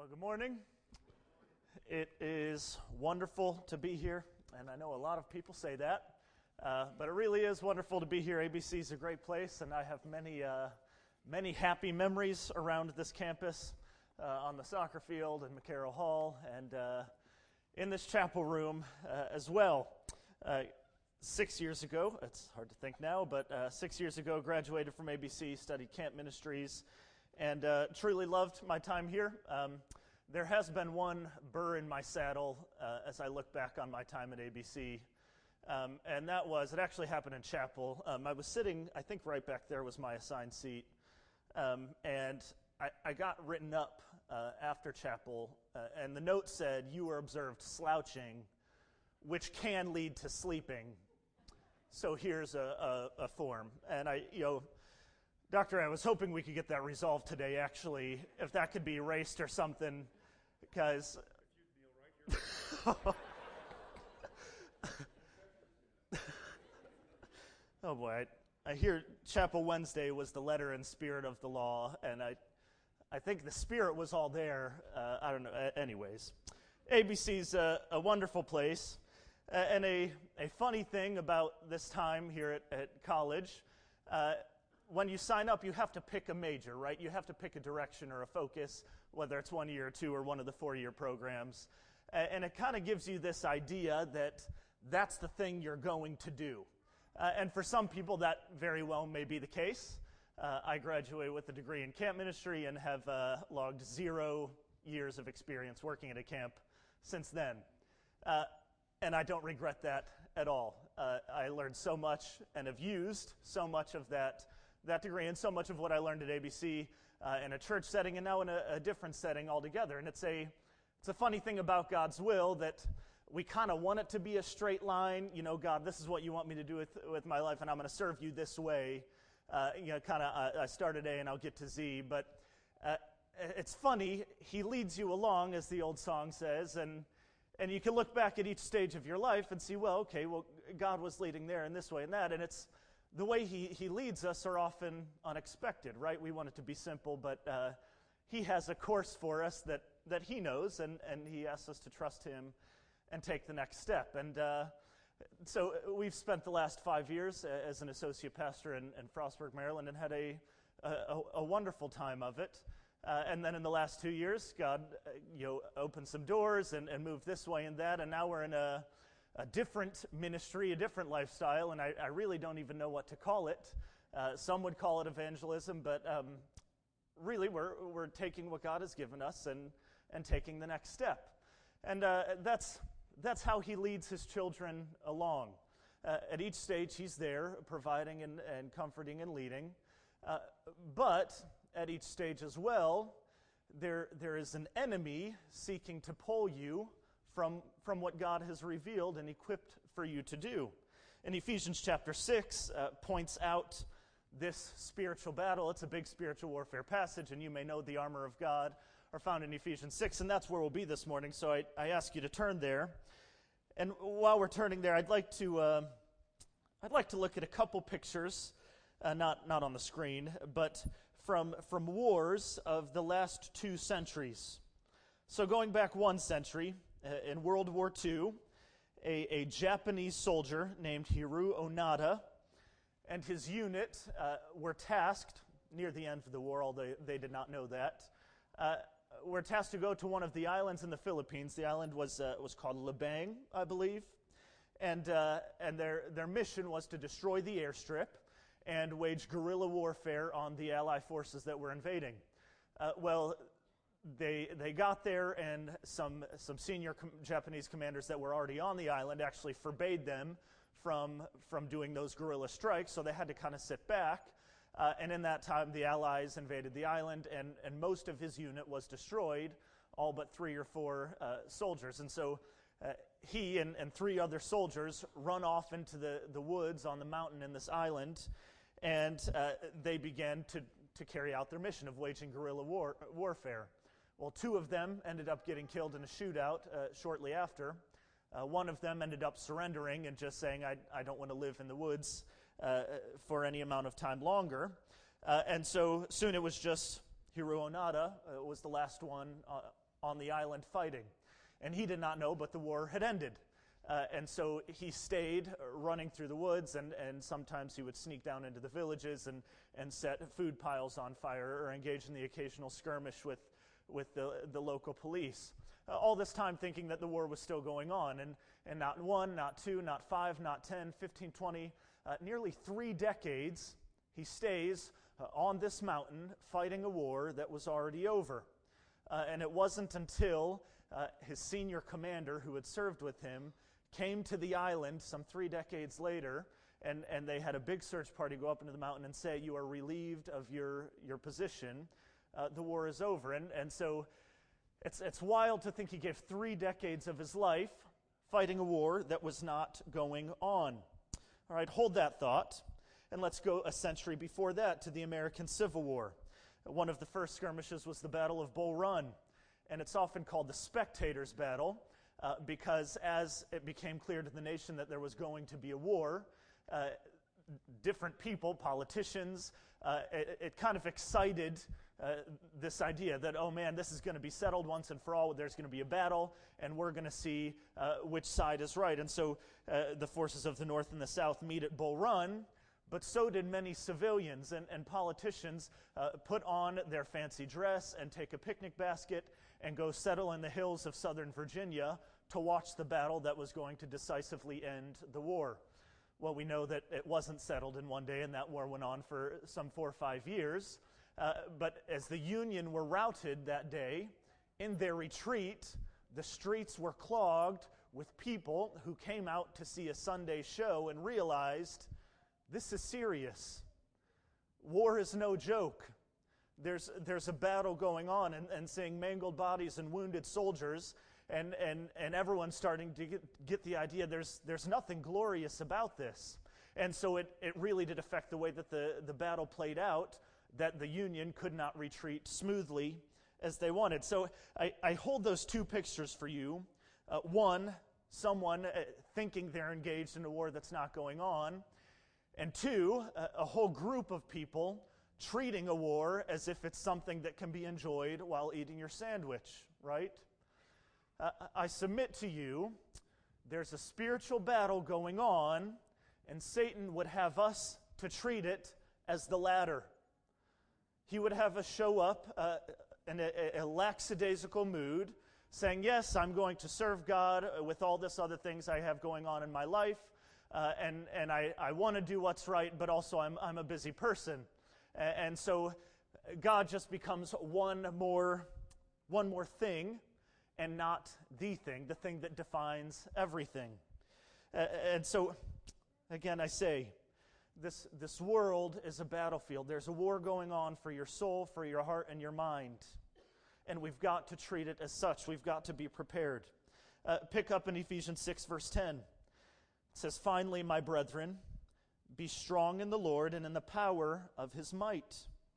Good morning. It is wonderful to be here, and I know a lot of people say that, but it really is wonderful to be here. ABC is a great place, and I have many happy memories around this campus, on the soccer field in McCarroll Hall, and in this chapel room as well. 6 years ago, it's hard to think now, but 6 years ago, graduated from ABC, studied camp ministries, and truly loved my time here. There has been one burr in my saddle as I look back on my time at ABC, and that was, it actually happened in chapel. I was sitting, I think right back there was my assigned seat, and I got written up after chapel, and the note said, "You were observed slouching, which can lead to sleeping. So here's a form." And Doctor, I was hoping we could get that resolved today, actually, if that could be erased or something, because... Oh boy, I hear Chapel Wednesday was the letter and spirit of the law, and I think the spirit was all there. I don't know. Anyways, ABC's a wonderful place, and a funny thing about this time here at college, when you sign up, you have to pick a major, right? You have to pick a direction or a focus, whether it's 1 year or two or one of the 4-year programs. And it kind of gives you this idea that that's the thing you're going to do. And for some people, that very well may be the case. I graduated with a degree in camp ministry and have logged 0 years of experience working at a camp since then. And I don't regret that at all. I learned so much and have used so much of that degree and so much of what I learned at ABC in a church setting and now in a different setting altogether. And it's a funny thing about God's will that we kind of want it to be a straight line. God, this is what you want me to do with my life, and I'm going to serve you this way. I started A and I'll get to Z. But it's funny, he leads you along, as the old song says, and you can look back at each stage of your life and see, God was leading there in this way and that, and it's the way he leads us are often unexpected, right? We want it to be simple, but he has a course for us that he knows, and he asks us to trust him and take the next step. And so we've spent the last 5 years as an associate pastor in Frostburg, Maryland, and had a wonderful time of it. And then in the last 2 years, God opened some doors and moved this way and that, and now we're in a different ministry, a different lifestyle, and I really don't even know what to call it. Some would call it evangelism, but really we're taking what God has given us and taking the next step. And that's how he leads his children along. At each stage, he's there providing and comforting and leading. But at each stage as well, there is an enemy seeking to pull you from what God has revealed and equipped for you to do. And Ephesians chapter 6 points out this spiritual battle. It's a big spiritual warfare passage, and you may know the armor of God are found in Ephesians 6, and that's where we'll be this morning, so I ask you to turn there. And while we're turning there, I'd like to look at a couple pictures, not on the screen, but from wars of the last 2 centuries. So going back 1 century, in World War II, a Japanese soldier named Hiroo Onoda and his unit were tasked, near the end of the war, although they did not know that, were tasked to go to one of the islands in the Philippines. The island was called Libang, I believe, and their mission was to destroy the airstrip and wage guerrilla warfare on the Allied forces that were invading. They got there, and some senior Japanese commanders that were already on the island actually forbade them from doing those guerrilla strikes, so they had to kind of sit back. And in that time, the Allies invaded the island, and most of his unit was destroyed, all but 3 or 4 soldiers. And so he and 3 other soldiers run off into the woods on the mountain in this island, and they began to carry out their mission of waging guerrilla warfare. Well, 2 of them ended up getting killed in a shootout shortly after. One of them ended up surrendering and just saying, I don't want to live in the woods for any amount of time longer. And so soon it was just Hiroo Onoda was the last one on the island fighting. And he did not know, but the war had ended. And so he stayed running through the woods, and sometimes he would sneak down into the villages and set food piles on fire or engage in the occasional skirmish with the local police. All this time thinking that the war was still going on, and not 1, not 2, not 5, not 10, 15, 20, nearly 3 decades he stays on this mountain fighting a war that was already over. And it wasn't until his senior commander who had served with him came to the island some 3 decades later, and they had a big search party go up into the mountain and say, "You are relieved of your position. The war is over." And so it's wild to think he gave 3 decades of his life fighting a war that was not going on. All right, hold that thought, and let's go a century before that to the American Civil War. One of the first skirmishes was the Battle of Bull Run, and it's often called the Spectators' Battle because as it became clear to the nation that there was going to be a war, different people, politicians, it kind of excited this idea that, oh man, this is going to be settled once and for all. There's going to be a battle, and we're going to see which side is right. And so the forces of the North and the South meet at Bull Run, but so did many civilians, and politicians put on their fancy dress and take a picnic basket and go settle in the hills of southern Virginia to watch the battle that was going to decisively end the war. Well, we know that it wasn't settled in one day, and that war went on for some 4 or 5 years. But as the Union were routed that day, in their retreat, the streets were clogged with people who came out to see a Sunday show and realized, this is serious. War is no joke. There's a battle going on, and seeing mangled bodies and wounded soldiers, and everyone's starting to get the idea there's nothing glorious about this. And so it really did affect the way that the battle played out, that the Union could not retreat smoothly as they wanted. So I hold those 2 pictures for you. One, someone thinking they're engaged in a war that's not going on. And 2, a whole group of people treating a war as if it's something that can be enjoyed while eating your sandwich, right? I submit to you, there's a spiritual battle going on, and Satan would have us to treat it as the latter. He would have us show up in a lackadaisical mood, saying, yes, I'm going to serve God with all this other things I have going on in my life, and I want to do what's right, but also I'm a busy person. And so God just becomes one more thing, and not the thing that defines everything. And so, again, I say, this world is a battlefield. There's a war going on for your soul, for your heart, and your mind. And we've got to treat it as such. We've got to be prepared. Pick up in Ephesians 6, verse 10. It says, finally, my brethren, be strong in the Lord and in the power of his might.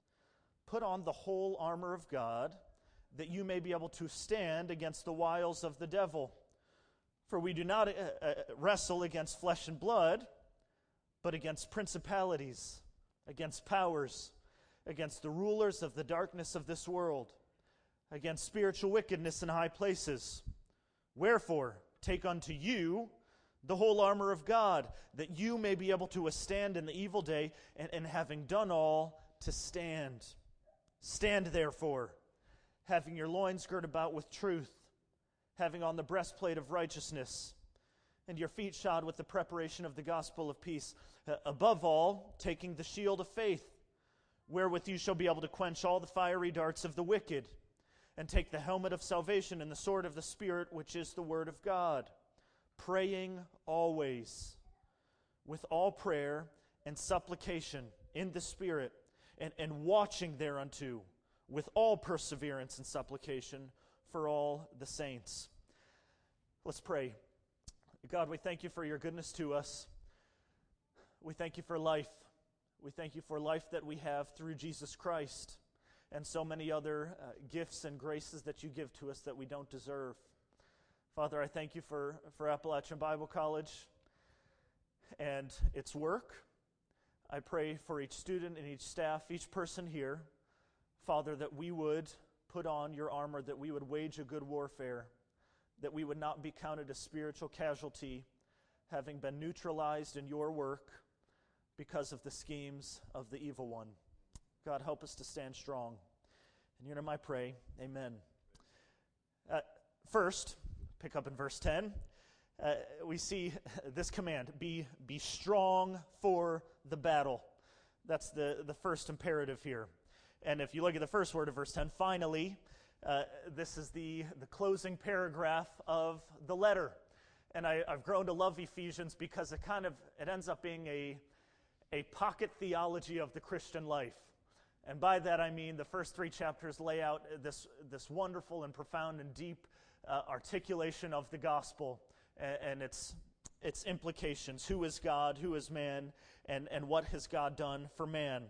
Put on the whole armor of God, that you may be able to stand against the wiles of the devil. For we do not wrestle against flesh and blood, but against principalities, against powers, against the rulers of the darkness of this world, against spiritual wickedness in high places. Wherefore, take unto you the whole armor of God, that you may be able to withstand in the evil day, and having done all, to stand. Stand therefore, having your loins girt about with truth, having on the breastplate of righteousness, and your feet shod with the preparation of the gospel of peace. Above all, taking the shield of faith, wherewith you shall be able to quench all the fiery darts of the wicked, and take the helmet of salvation and the sword of the Spirit, which is the word of God, praying always with all prayer and supplication in the Spirit, and watching thereunto with all perseverance and supplication for all the saints. Let's pray. God, we thank you for your goodness to us. We thank you for life. We thank you for life that we have through Jesus Christ, and so many other gifts and graces that you give to us that we don't deserve. Father, I thank you for Appalachian Bible College and its work. I pray for each student and each staff, each person here, Father, that we would put on your armor, that we would wage a good warfare, that we would not be counted a spiritual casualty, having been neutralized in your work because of the schemes of the evil one. God, help us to stand strong. In your name I pray, amen. First, pick up in verse 10, we see this command, be strong for the battle. That's the first imperative here. And if you look at the first word of verse 10, finally, this is the closing paragraph of the letter. And I've grown to love Ephesians because it ends up being a pocket theology of the Christian life. And by that I mean the first 3 chapters lay out this wonderful and profound and deep articulation of the gospel and its implications. Who is God? Who is man? And what has God done for man?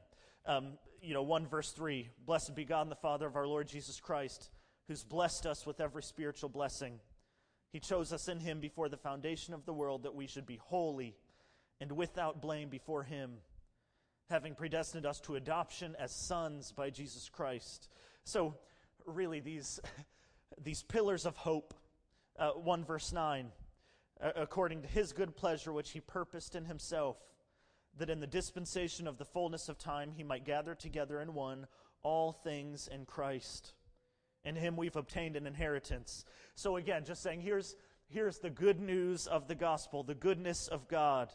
1 verse 3, blessed be God and the Father of our Lord Jesus Christ, who's blessed us with every spiritual blessing. He chose us in him before the foundation of the world, that we should be holy and without blame before him, having predestined us to adoption as sons by Jesus Christ. So really these pillars of hope, 1 verse 9, according to his good pleasure which he purposed in himself, that in the dispensation of the fullness of time he might gather together in one all things in Christ. In him we've obtained an inheritance. So again, just saying, here's the good news of the gospel, the goodness of God.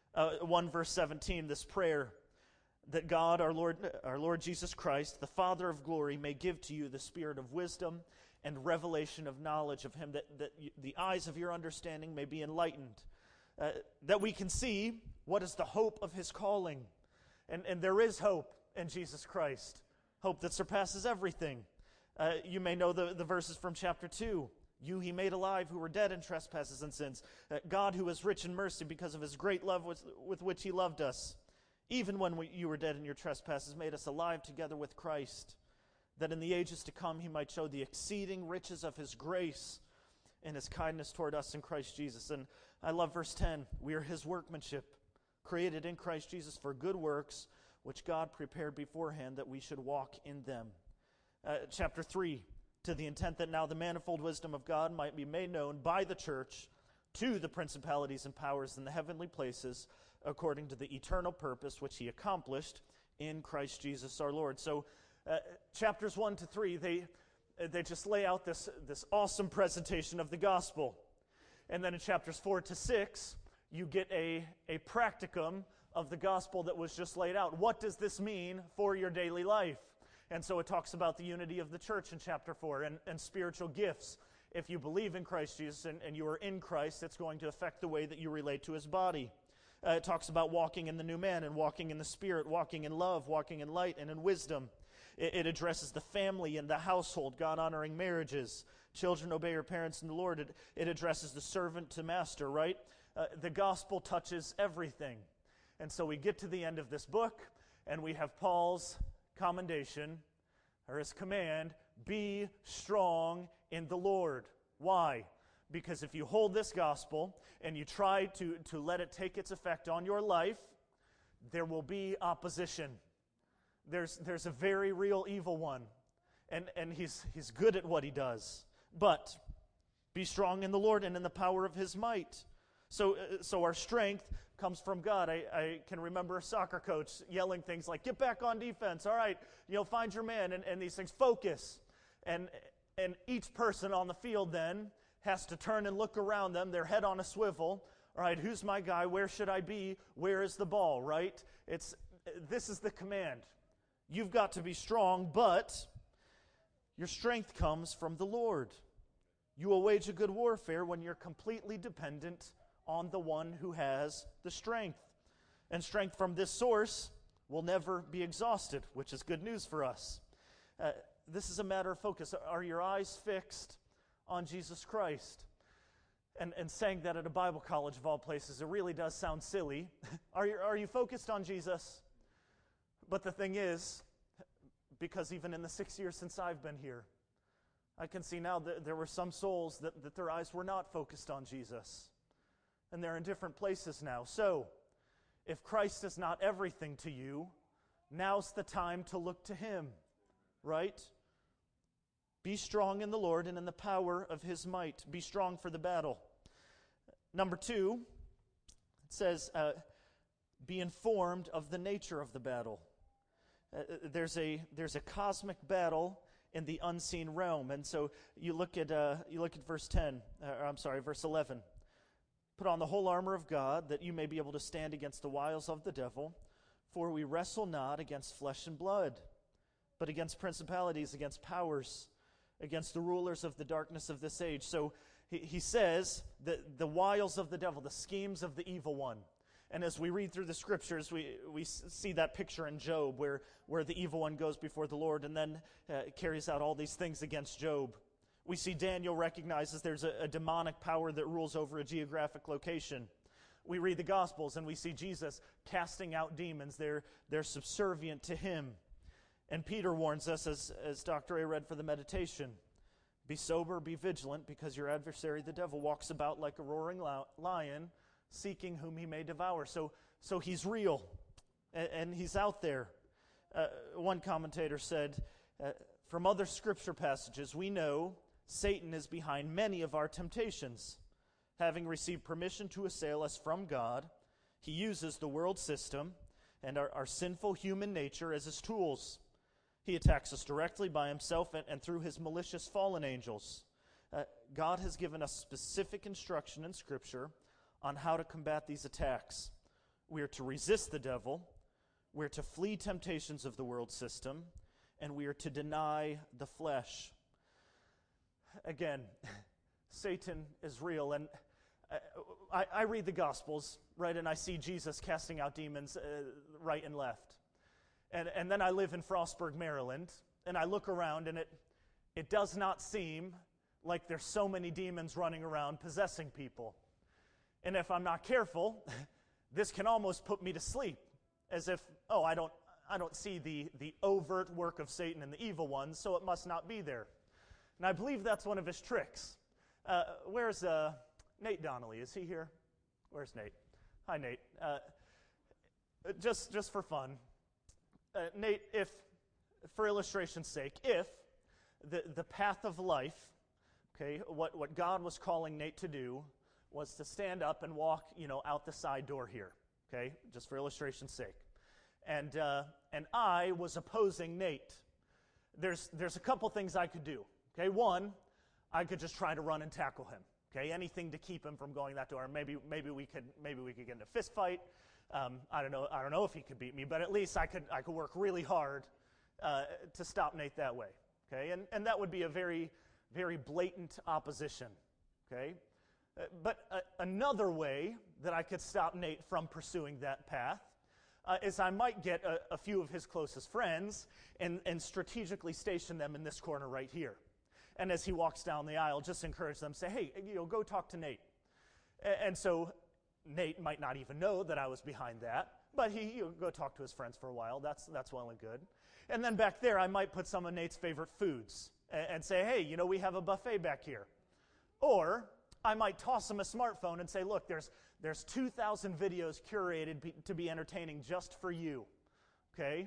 1 verse 17, this prayer, that God, our Lord Jesus Christ, the Father of glory, may give to you the spirit of wisdom and revelation of knowledge of him, that the eyes of your understanding may be enlightened, that we can see what is the hope of his calling. And there is hope in Jesus Christ, hope that surpasses everything. You may know the verses from chapter 2. You he made alive who were dead in trespasses and sins. God, who is rich in mercy because of his great love with which he loved us, even when you were dead in your trespasses, made us alive together with Christ, that in the ages to come he might show the exceeding riches of his grace and his kindness toward us in Christ Jesus. And I love verse 10. We are his workmanship, created in Christ Jesus for good works, which God prepared beforehand that we should walk in them. Chapter 3, to the intent that now the manifold wisdom of God might be made known by the church to the principalities and powers in the heavenly places, according to the eternal purpose which he accomplished in Christ Jesus our Lord. So chapters 1 to 3, they just lay out this awesome presentation of the gospel. And then in chapters 4 to 6, you get a practicum of the gospel that was just laid out. What does this mean for your daily life? And so it talks about the unity of the church in chapter 4 and spiritual gifts. If you believe in Christ Jesus and you are in Christ, it's going to affect the way that you relate to his body. It talks about walking in the new man and walking in the Spirit, walking in love, walking in light and in wisdom. It addresses the family and the household, God-honoring marriages. Children, obey your parents in the Lord. It addresses the servant to master, right? The gospel touches everything. And so we get to the end of this book, and we have Paul's commendation, or his command, be strong in the Lord. Why? Because if you hold this gospel and you try to let it take its effect on your life, there will be opposition. There's a very real evil one, and he's good at what he does. But be strong in the Lord and in the power of his might. So our strength comes from God. I can remember a soccer coach yelling things like, get back on defense, all right, find your man, and these things, focus. And each person on the field then has to turn and look around them, their head on a swivel. All right, who's my guy? Where should I be? Where is the ball, right? This is the command. You've got to be strong, but your strength comes from the Lord. You will wage a good warfare when you're completely dependent on the one who has the strength. And strength from this source will never be exhausted, which is good news for us. This is a matter of focus. Are your eyes fixed on Jesus Christ? And saying that at a Bible college of all places, it really does sound silly. Are you focused on Jesus? But the thing is, because even in the 6 years since I've been here, I can see now that there were some souls that their eyes were not focused on Jesus. And they're in different places now. So, if Christ is not everything to you, now's the time to look to him, right? Be strong in the Lord and in the power of his might. Be strong for the battle. Number 2, it says, be informed of the nature of the battle. There's a cosmic battle in the unseen realm, and so you look at verse 11. Put on the whole armor of God, that you may be able to stand against the wiles of the devil. For we wrestle not against flesh and blood, but against principalities, against powers, against the rulers of the darkness of this age. So he says that the wiles of the devil, the schemes of the evil one. And as we read through the scriptures, we see that picture in Job where the evil one goes before the Lord and then carries out all these things against Job. We see Daniel recognizes there's a demonic power that rules over a geographic location. We read the Gospels and we see Jesus casting out demons. They're subservient to him. And Peter warns us, as Dr. A read for the meditation, be sober, be vigilant, because your adversary, the devil, walks about like a roaring lion, seeking whom he may devour. So he's real, and he's out there. One commentator said, from other scripture passages, we know Satan is behind many of our temptations. Having received permission to assail us from God, he uses the world system and our sinful human nature as his tools. He attacks us directly by himself and through his malicious fallen angels. God has given us specific instruction in Scripture on how to combat these attacks. We are to resist the devil, we are to flee temptations of the world system, and we are to deny the flesh. Again, Satan is real, and I read the Gospels, right, and I see Jesus casting out demons right and left. And then I live in Frostburg, Maryland, and I look around, and it does not seem like there's so many demons running around possessing people. And if I'm not careful, this can almost put me to sleep, as if, I don't see the overt work of Satan and the evil one, so it must not be there. And I believe that's one of his tricks. Where's Nate Donnelly? Is he here? Where's Nate? Hi, Nate. Just for fun, Nate, if, for illustration's sake, if the path of life, okay, what God was calling Nate to do was to stand up and walk, out the side door here, okay, just for illustration's sake. And I was opposing Nate. There's a couple things I could do, okay? One, I could just try to run and tackle him, okay? Anything to keep him from going that door. Maybe we could get in a fist fight. I don't know if he could beat me, but at least I could work really hard to stop Nate that way, okay? And that would be a very, very blatant opposition, okay? But another way that I could stop Nate from pursuing that path is I might get a few of his closest friends and strategically station them in this corner right here. And as he walks down the aisle, just encourage them, say, hey, go talk to Nate. And so Nate might not even know that I was behind that, but he'll go talk to his friends for a while. That's well and good. And then back there, I might put some of Nate's favorite foods and say, hey, we have a buffet back here. Or I might toss him a smartphone and say, look, there's 2,000 videos curated to be entertaining just for you, okay?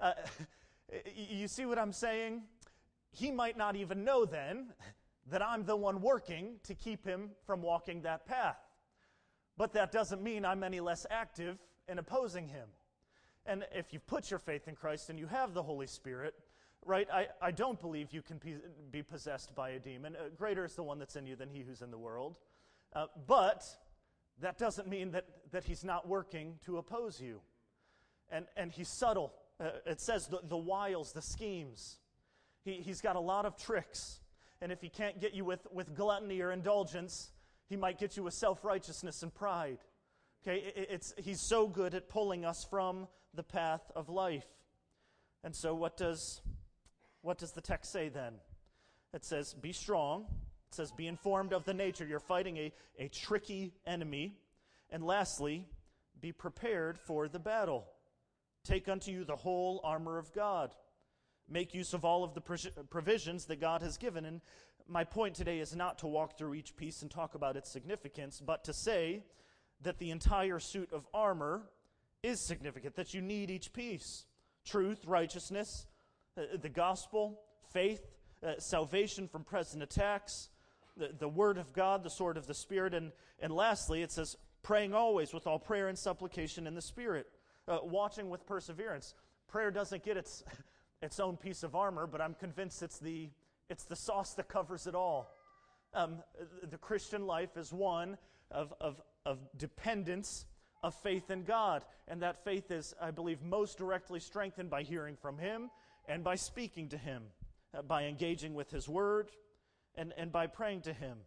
You see what I'm saying? He might not even know then that I'm the one working to keep him from walking that path. But that doesn't mean I'm any less active in opposing him. And if you've put your faith in Christ and you have the Holy Spirit, right, I don't believe you can be possessed by a demon. Greater is the one that's in you than he who's in the world. But that doesn't mean that he's not working to oppose you. And he's subtle. It says the wiles, the schemes. He's got a lot of tricks. And if he can't get you with gluttony or indulgence, he might get you with self-righteousness and pride. Okay, he's so good at pulling us from the path of life. And so what does the text say then? It says, be strong. It says, be informed of the nature. You're fighting a tricky enemy. And lastly, be prepared for the battle. Take unto you the whole armor of God. Make use of all of the provisions that God has given. And my point today is not to walk through each piece and talk about its significance, but to say that the entire suit of armor is significant, that you need each piece. Truth, righteousness, the gospel, faith, salvation from present attacks, the Word of God, the sword of the Spirit, and lastly, it says, praying always with all prayer and supplication in the Spirit, watching with perseverance. Prayer doesn't get its own piece of armor, but I'm convinced it's the sauce that covers it all. The Christian life is one of dependence, of faith in God, and that faith is, I believe, most directly strengthened by hearing from Him and by speaking to Him, by engaging with His Word, and by praying to Him.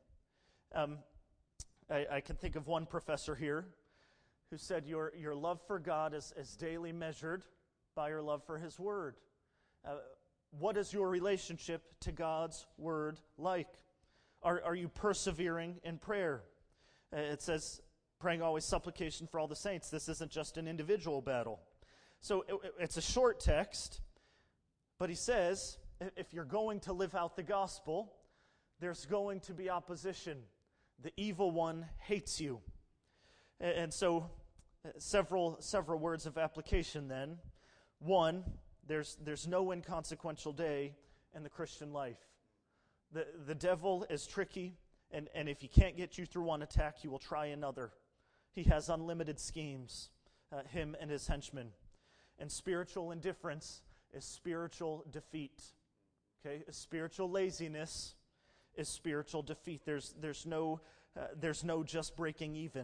I can think of one professor here who said, your love for God is daily measured by your love for His Word. What is your relationship to God's Word like? Are you persevering in prayer? It says, praying always supplication for all the saints. This isn't just an individual battle. So it's a short text, but he says, if you're going to live out the gospel, there's going to be opposition. The evil one hates you. And so several words of application then. One, there's no inconsequential day in the Christian life. The devil is tricky, and if he can't get you through one attack, he will try another. He has unlimited schemes, him and his henchmen. And spiritual indifference is spiritual defeat. Okay, spiritual laziness is spiritual defeat. There's no just breaking even.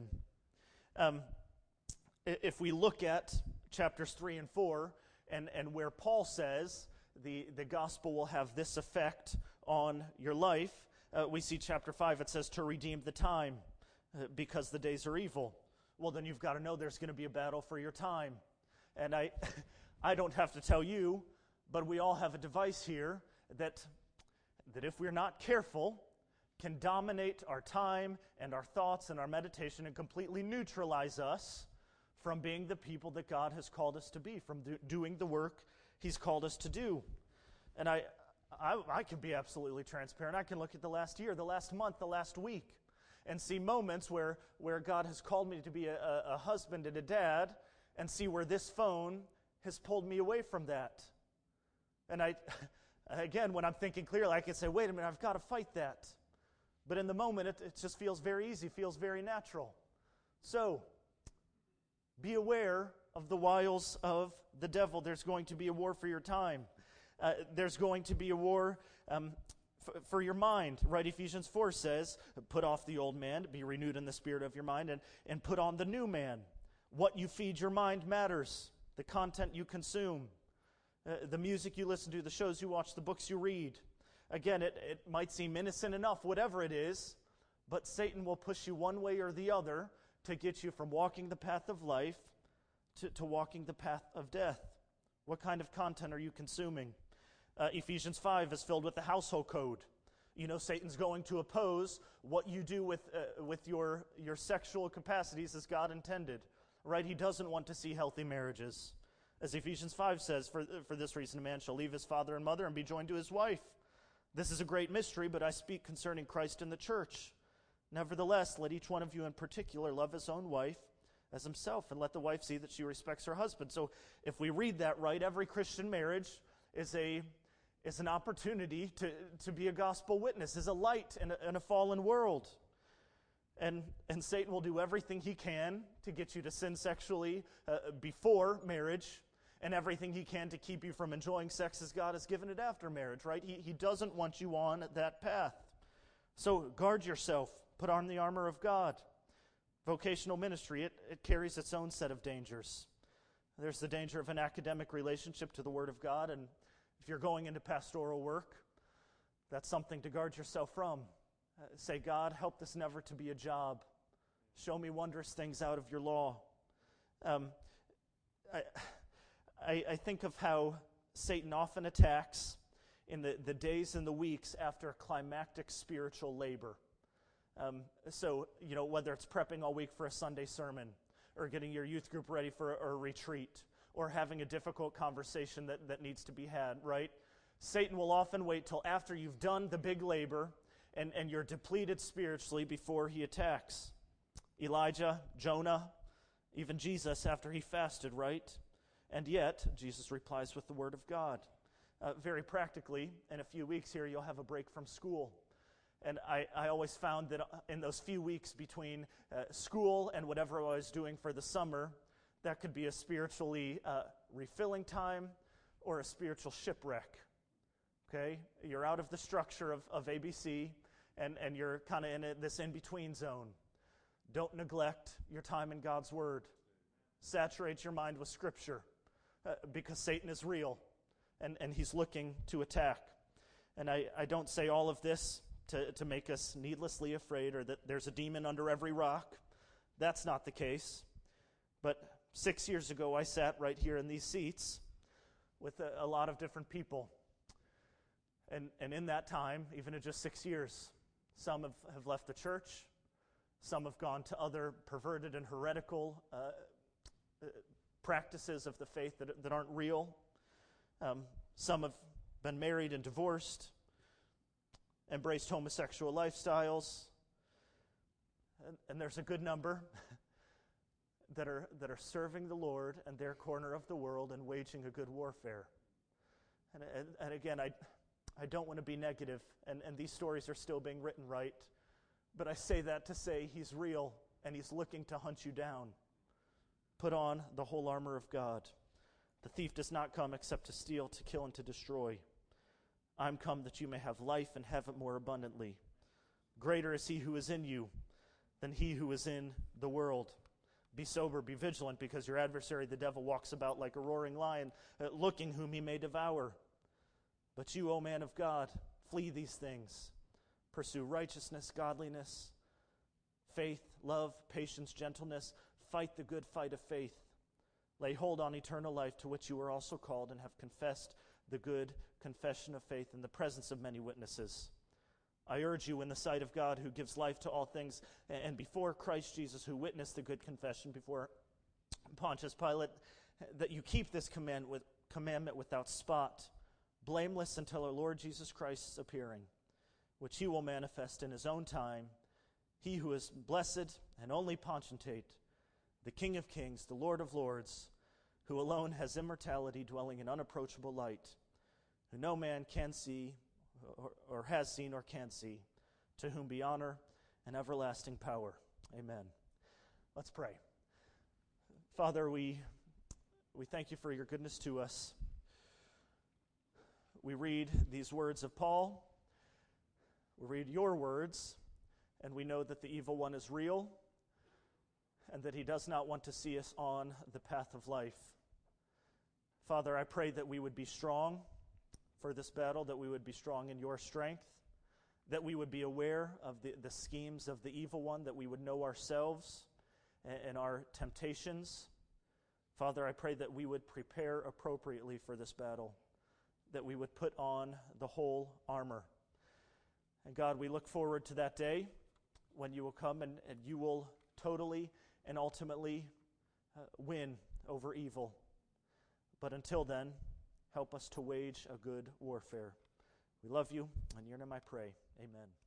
If we look at chapters 3 and 4, and where Paul says the gospel will have this effect on your life, we see chapter 5, it says to redeem the time because the days are evil. Well, then you've got to know there's going to be a battle for your time. And I don't have to tell you, but we all have a device here that if we're not careful, can dominate our time and our thoughts and our meditation and completely neutralize us from being the people that God has called us to be, from doing the work He's called us to do. And I can be absolutely transparent. I can look at the last year, the last month, the last week, and see moments where God has called me to be a husband and a dad, and see where this phone has pulled me away from that. And again, when I'm thinking clearly, I can say, wait a minute, I've got to fight that. But in the moment, it just feels very easy, feels very natural. So, be aware of the wiles of the devil. There's going to be a war for your time. There's going to be a war for your mind, right? Ephesians 4 says, put off the old man, be renewed in the spirit of your mind, and put on the new man. What you feed your mind matters. The content you consume, the music you listen to, the shows you watch, the books you read. Again, it might seem innocent enough, whatever it is, but Satan will push you one way or the other to get you from walking the path of life to walking the path of death. What kind of content are you consuming? Ephesians 5 is filled with the household code. You know, Satan's going to oppose what you do with your sexual capacities as God intended, right? He doesn't want to see healthy marriages. As Ephesians 5 says, for this reason a man shall leave his father and mother and be joined to his wife. This is a great mystery, but I speak concerning Christ and the church. Nevertheless, let each one of you in particular love his own wife as himself, and let the wife see that she respects her husband. So if we read that right, every Christian marriage is an opportunity to be a gospel witness, is a light in a fallen world. And Satan will do everything he can to get you to sin sexually before marriage, and everything he can to keep you from enjoying sex as God has given it after marriage, right? He doesn't want you on that path. So guard yourself. Put on the armor of God. Vocational ministry, it carries its own set of dangers. There's the danger of an academic relationship to the Word of God, and if you're going into pastoral work, that's something to guard yourself from. Say, God, help this never to be a job. Show me wondrous things out of your law. I think of how Satan often attacks in the days and the weeks after climactic spiritual labor. So, whether it's prepping all week for a Sunday sermon, or getting your youth group ready for a retreat, or having a difficult conversation that needs to be had, right? Satan will often wait till after you've done the big labor and you're depleted spiritually before he attacks. Elijah, Jonah, even Jesus after he fasted, right? And yet, Jesus replies with the Word of God. Very practically, in a few weeks here, you'll have a break from school. And I always found that in those few weeks between school and whatever I was doing for the summer, that could be a spiritually refilling time or a spiritual shipwreck. Okay? You're out of the structure of ABC, and you're kind of in this in-between zone. Don't neglect your time in God's Word. Saturate your mind with Scripture, because Satan is real, and he's looking to attack. And I don't say all of this to make us needlessly afraid or that there's a demon under every rock. That's not the case. But 6 years ago, I sat right here in these seats with a lot of different people. And in that time, even in just 6 years, some have left the church. Some have gone to other perverted and heretical practices of the faith that aren't real. Some have been married and divorced, embraced homosexual lifestyles, and there's a good number that are serving the Lord in their corner of the world and waging a good warfare. And again, I don't want to be negative, and these stories are still being written right, but I say that to say he's real and he's looking to hunt you down. Put on the whole armor of God. The thief does not come except to steal, to kill, and to destroy. I'm come that you may have life and have it more abundantly. Greater is he who is in you than he who is in the world. Be sober, be vigilant, because your adversary, the devil, walks about like a roaring lion, looking whom he may devour. But you, O man of God, flee these things. Pursue righteousness, godliness, faith, love, patience, gentleness. Fight the good fight of faith. Lay hold on eternal life, to which you were also called and have confessed the good confession of faith in the presence of many witnesses. I urge you in the sight of God, who gives life to all things, and before Christ Jesus, who witnessed the good confession before Pontius Pilate, that you keep this commandment without spot, blameless until our Lord Jesus Christ's appearing, which he will manifest in his own time, he who is blessed and only potentate, the King of kings, the Lord of lords, who alone has immortality, dwelling in unapproachable light, who no man can see or has seen or can see, to whom be honor and everlasting power. Amen. Let's pray. Father, we thank you for your goodness to us. We read these words of Paul. We read your words, and we know that the evil one is real and that he does not want to see us on the path of life. Father, I pray that we would be strong for this battle, that we would be strong in your strength, that we would be aware of the schemes of the evil one, that we would know ourselves and our temptations. Father, I pray that we would prepare appropriately for this battle, that we would put on the whole armor. And God, we look forward to that day when you will come and you will totally and ultimately win over evil. But until then, help us to wage a good warfare. We love you. In your name I pray. Amen.